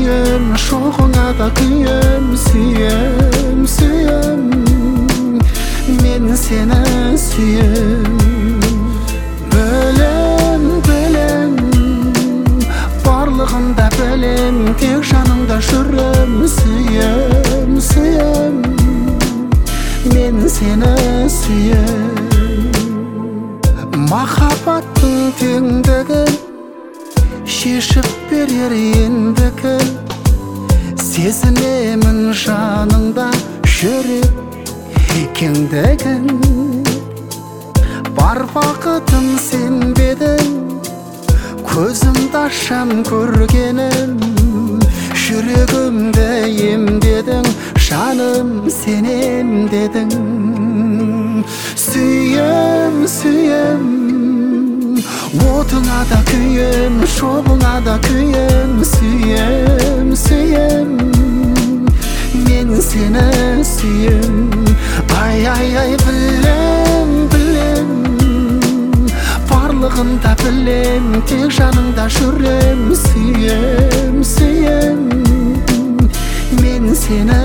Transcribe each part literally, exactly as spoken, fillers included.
kүйüm, шоғыңа да күйім, сүйем, сүйем, мен сені сүйем. Білем, білем, барлығында білем, тек жаныңда жүрем, сүйем, сүйем, мен сені сүйем. Махаббаттың теңдігін шешіп берер ендігін, сезінемін жаныңда жүрек кеңдігін. Бар бақытым сен бедің, көзімді ашам көргенім, жүрегімді емдедің, жаным сен емдедің. Сүйем, сүйем, отыңа да күйем, шоғыңа да күйем, сүйем, сүйем, мен сені сүйем. Ай, ай, ай, білем, білем, барлығында білем, тек жаныңда жүрем, сүйем, сүйем, мен сені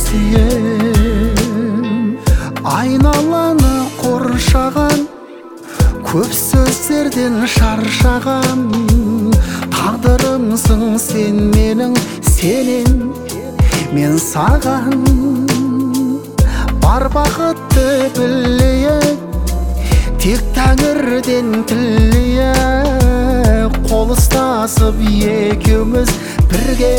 сүйем. Айналаны қоршаған көп сөздерден шаршаған, тағдырымсың сен менің, сенен мен саған. Бар бақытты білейік, тек тәңірден тілейік, қол ұстасып екеуміз бірге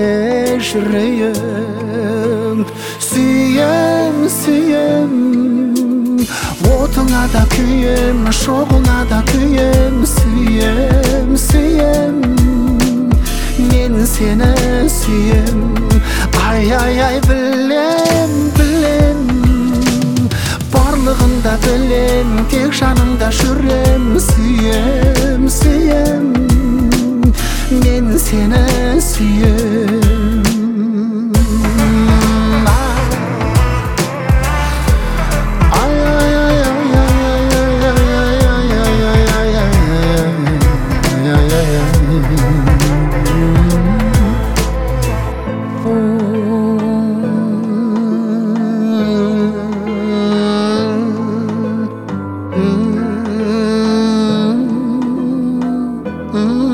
жүрейік. Сүйем, сүйем, отыңа да күйем, шоғыңа да күйем, сүйем, сүйем, мен сені сүйем. Ай, ай, ай, білем, білем, барлығында білем, тек жаныңда жүрем, сүйем, сүйем, мен сені сүйем. Mm-hmm.